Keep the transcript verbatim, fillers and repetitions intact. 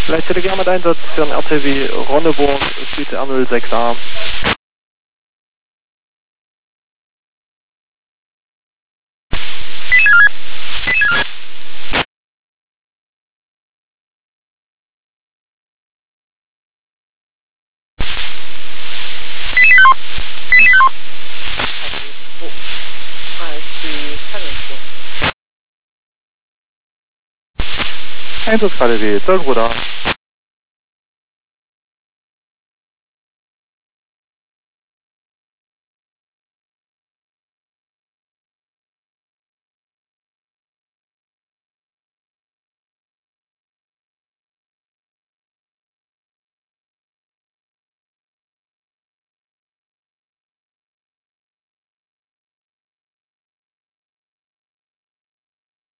Vielleicht Telegram mit Einsatz für ein R T W Ronneburg, Süd R null sechs A. Einsatz K D W, Zollbruder.